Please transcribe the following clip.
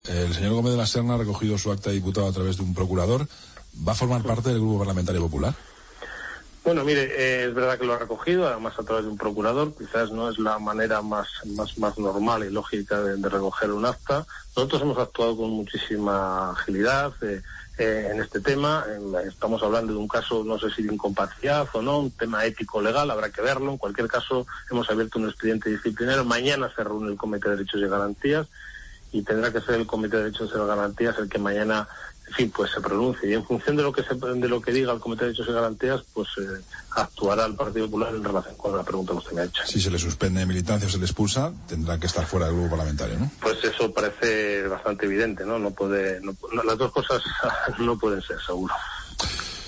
El señor Gómez de la Serna ha recogido su acta de diputado a través de un procurador. ¿Va a formar parte del Grupo Parlamentario Popular? Bueno, mire, es verdad que lo ha recogido, además a través de un procurador. Quizás no es la manera más normal y lógica de recoger un acta. Nosotros hemos actuado con muchísima agilidad en este tema. Estamos hablando de un caso, no sé si de incompatibilidad o no, un tema ético-legal, habrá que verlo. En cualquier caso, hemos abierto un expediente disciplinario. Mañana se reúne el Comité de Derechos y Garantías y tendrá que ser el Comité de Derechos y Garantías el que mañana, en fin, pues se pronuncie. Y en función de lo que diga el Comité de Derechos y Garantías, pues actuará el Partido Popular en relación con la pregunta que usted me ha hecho. Si se le suspende militancia o se le expulsa, tendrá que estar fuera del grupo parlamentario, ¿no? Pues eso parece bastante evidente, ¿no? Las dos cosas no pueden ser, seguro.